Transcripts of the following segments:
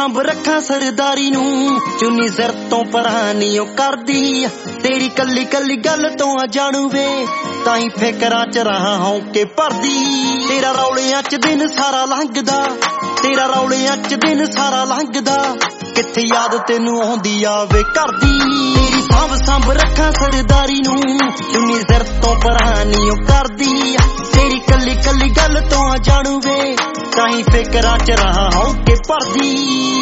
ਸੰਭ ਰੱਖਾਂ ਸਰਦਾਰੀ ਨੂੰ, ਚੁੰਨੀ ਸਿਰ ਤੋਂ ਪਰਾਂ ਨੀ ਉਹ ਕਰਦੀ। ਤੇਰੀ ਕੱਲੀ ਕੱਲੀ ਗੱਲ ਤੋਂ ਆ ਜਾਣੂ ਵੇ, ਤਾਂ ਹੀ ਫਿਕਰਾਂ ਚ ਰਹਾ ਹੌਂਕੇ ਭਰਦੀ। ਤੇਰਾ ਰੌਲਿਆਂ ਚ ਦਿਨ ਸਾਰਾ ਲੰਘਦਾ, ਤੇਰਾ ਰੌਲਿਆਂ ਚ ਦਿਨ ਸਾਰਾ ਲੰਘਦਾ, ਕਿੱਥੇ ਯਾਦ ਤੈਨੂੰ ਆਉਂਦੀ ਆਵੇ ਕਰਦੀ। ਤੇਰੀ ਸੰਭ ਰੱਖਾਂ ਸਰਦਾਰੀ ਨੂੰ, ਚੁੰਨੀ ਸਿਰ ਤੋਂ ਪਰਾਂ ਨੀ ਉਹ ਕਰਦੀ। ਤੇਰੀ ਕੱਲੀ ਕੱਲੀ ਗੱਲ ਤੋਂ ਆ ਜਾਣੂ ਵੇ, ਤਾਂ ਹੀ ਫਿਕਰਾਂ ਚ ਰਹਾ ਹੌਂਕੇ ਭਰਦੀ।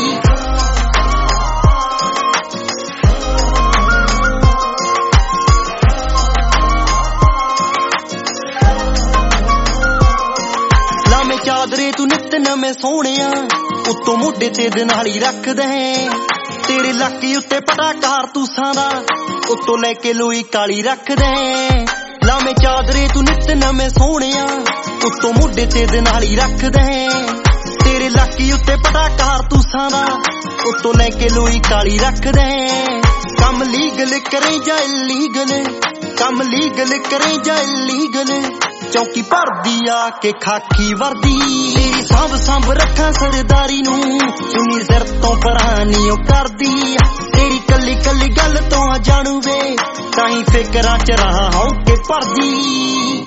ਲਾਵੇਂ ਚਾਦਰੇ ਤੂੰ ਨਿੱਤ ਨਵੇਂ ਸੋਹਣਿਆ, ਉੱਤੋਂ ਮੋਢੇ ਤੇ ਦਨਾਲੀ ਰੱਖਦੇ। ਤੇਰੇ ਲੱਕ ਉੱਤੇ ਪਟਾ ਕਾਰਤੂਸਾਂ ਦਾ, ਉੱਤੋਂ ਲੈ ਕੇ ਲੋਈ ਕਾਲੀ ਰੱਖਦੇ। ਲਾਵੇਂ ਚਾਦਰੇ ਤੂੰ ਨਿੱਤ ਨਵੇਂ ਸੋਹਣਿਆ, ਉੱਤੋਂ ਮੋਢੇ ਤੇ ਦਨਾਲੀ ਰੱਖਦੇ। ਤੇਰੇ ਲੱਕ ਉੱਤੇ ਪਟਾ ਕਾਰਤੂਸਾਂ ਦਾ, ਉੱਤੋਂ ਲੈ ਕੇ ਲੋਈ ਕਾਲੀ ਰੱਖਦੇ। ਕੰਮ ਲੀਗਲ ਕਰੇ ਜਾਂ ਇਲੀਗਲ, ਕੰਮ ਲੀਗਲ ਕਰੇ ਜਾਂ ਇਲੀਗਲ, ਚੌਕੀ ਭਰਦੀ ਆ ਕੇ ਖਾਕੀ ਵਰਦੀ। ਤੇਰੀ ਸੰਭ ਰੱਖਾਂ ਸਰਦਾਰੀ ਨੂੰ, ਚੁੰਨੀ ਸਿਰ ਤੋਂ ਪਰਾਂ ਨੀ ਉਹ ਕਰਦੀ। ਤੇਰੀ ਕੱਲੀ ਕੱਲੀ ਗੱਲ ਤੋਂ ਆ ਜਾਣੂ ਵੇ, ਤਾਂ ਹੀ ਫਿਕਰਾਂ ਚ ਰਹਾ ਹੌਂਕੇ ਭਰਦੀ।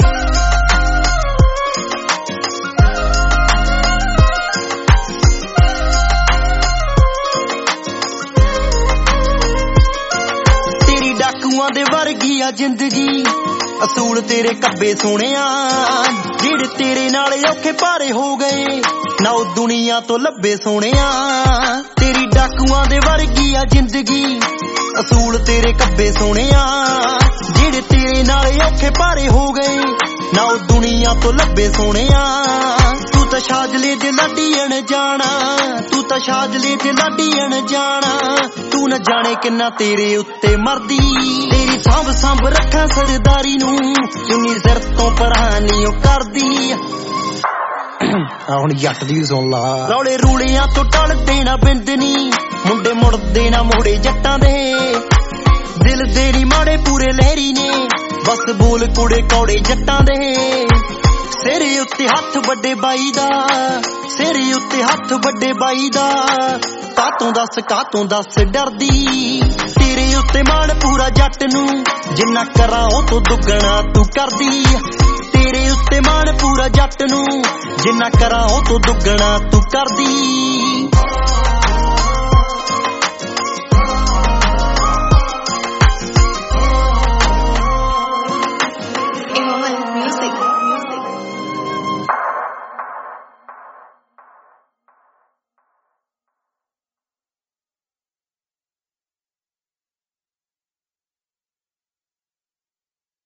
ਤੇਰੀ ਡਾਕੂਆਂ ਦੇ ਵਰਗੀ ਆ ਜ਼ਿੰਦਗੀ, ਅਸੂਲ ਤੇਰੇ ਕੱਬੇ ਸੋਹਣਿਆ, ਜਿਹੜੇ ਤੇਰੇ ਨਾਲ ਔਖੇ ਭਾਰੇ ਹੋ ਗਏ, ਨਾ ਉਹ ਦੁਨੀਆ ਤੋਂ ਲੱਭੇ ਸੋਹਣਿਆ। ਤੇਰੀ ਡਾਕੂਆਂ ਦੇ ਵਰਗੀ ਆ ਜ਼ਿੰਦਗੀ, ਅਸੂਲ ਤੇਰੇ ਕੱਬੇ ਸੋਹਣਿਆ, ਜਿਹੜੇ ਤੇਰੇ ਨਾਲ ਔਖੇ ਭਾਰੇ ਹੋ ਗਏ, ਨਾ ਉਹ ਦੁਨੀਆ ਤੋਂ ਲੱਭੇ ਸੋਹਣਿਆ। ਤੂੰ ਤਾਂ ਸ਼ਾਜਲੇ ਦੇ ਲਾਡੀ ਅਣਜਾਣਾ, ਤੂੰ ਤਾਂ ਸ਼ਾਜਲੇ ਦੇ ਲਾਡੀ ਅਣਜਾਣਾ, ਤੂੰ ਨਾ ਜਾਣੇ ਕਿੰਨਾ ਤੇਰੇ ਉੱਤੇ ਮਰਦੀ। ਤੇਰੀ ਸੰਭ ਰੱਖਾਂ ਸਰਦਾਰੀ ਨੂੰ, ਚੁੰਨੀ ਸਿਰ ਤੋਂ ਪਰਾਂ ਨੀ ਉਹ ਕਰਦੀ। ਹੁਣ ਜੱਟ ਦੀ ਸੁਣ ਲਾ। ਰੌਲੇ ਰੂਲਿਆਂ ਤੋਂ ਟਲਦੇ ਨਾ ਬਿੰਦ ਨੀ, ਮੁੰਡੇ ਮੁੜਦੇ ਨਾ ਮੋੜੇ ਜੱਟਾਂ ਦੇ। ਦਿਲ ਦੇ ਨੀ ਮਾੜੇ ਪੂਰੇ ਲਹਿਰੀ ਨੇ, ਬਸ ਬੋਲ ਕੁੜੇ ਕੌੜੇ ਜੱਟਾਂ ਦੇ। ਸਿਰ ਉੱਤੇ ਹੱਥ ਵੱਡੇ ਬਾਈ ਦਾ, ਸਿਰ ਉੱਤੇ ਹੱਥ ਵੱਡੇ ਬਾਈ ਦਾ, ਕਾਤੋਂ ਦੱਸ ਡਰਦੀ। ਤੇਰੇ ਉੱਤੇ ਮਾਣ ਪੂਰਾ ਜੱਟ ਨੂੰ, ਜਿੰਨਾ ਕਰਾਂ ਉਹ ਤੋਂ ਦੁੱਗਣਾ ਤੂੰ ਕਰਦੀ। ਤੇਰੇ ਉੱਤੇ ਮਾਣ ਪੂਰਾ ਜੱਟ ਨੂੰ, ਜਿੰਨਾ ਕਰਾਂ ਉਹ ਤੋਂ ਦੁੱਗਣਾ ਤੂੰ ਕਰਦੀ।